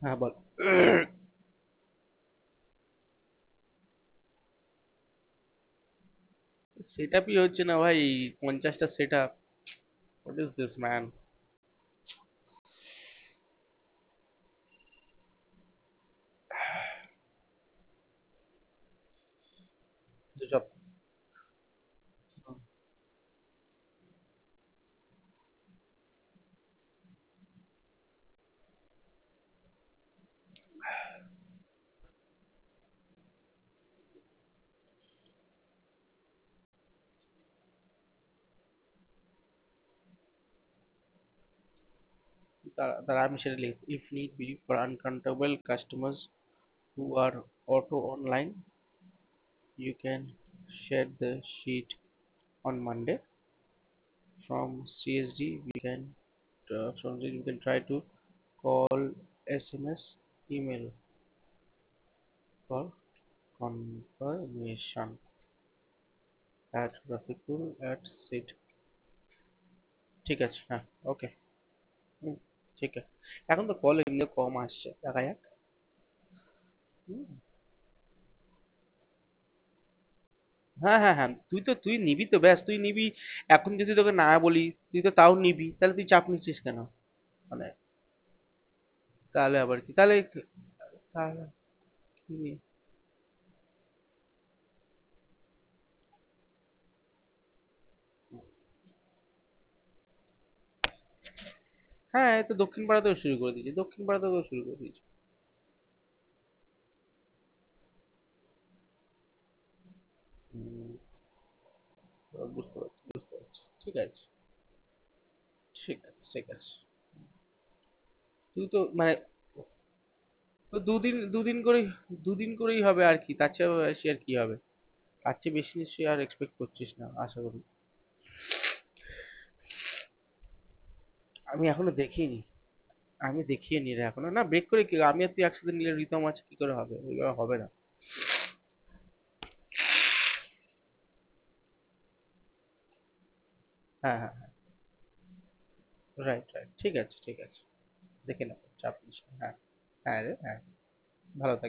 হ্যাঁ বল। সেট আপই হচ্ছে না ভাই, 50টা set up, what is this man? যেসব তারা আমি সেটা লিখ, if need be for uncountable customers who are auto online, you can share the sheet on Monday. From CSD, we can try to call, SMS, email for confirmation at Rafiqul at seat. ঠিক আছে, হ্যাঁ, ওকে। হুম, ঠিক আছে। এখন তো call এমনি কম আসছে, দেখা যাক। হুম, হ্যাঁ হ্যাঁ হ্যাঁ, তুই নিবি তো, ব্যাস তুই নিবি। এখন যদি তোকে না বলি, তুই তো তাও নিবি, তাহলে তুই চাপ নিচ্ছিস কেন? মানে তাহলে আবার কি, তাহলে কি? হ্যাঁ, এই তো দক্ষিণ পাড়াতেও শুরু করে দিয়েছে, দক্ষিণ পাড়াতেও শুরু করে দিয়েছে। হুম, বুঝতে পারছি, বুঝতে পারছি। ঠিক আছে, ঠিক আছে, ঠিক আছে। তুই তো মানে, তো দুদিন করেই হবে আর কি, তার চেয়ে বেশি আর কি হবে? তার চেয়ে বেশি নিশ্চয়ই আর এক্সপেক্ট করছিস না, আশা করি। আমি এখনো দেখিনি। আমি দেখিয়ে নি রে এখনো, না ব্রেক করে কি, আমি আর তুই একসাথে নিলে রিতম আছে কি করে হবে? ওইভাবে হবে না। হ্যাঁ হ্যাঁ, রাইট রাইট, ঠিক আছে, ঠিক আছে। দেখে নেবো, চাপ নিস না। হ্যাঁ, হ্যাঁ রে, হ্যাঁ। ভালো থাকিস।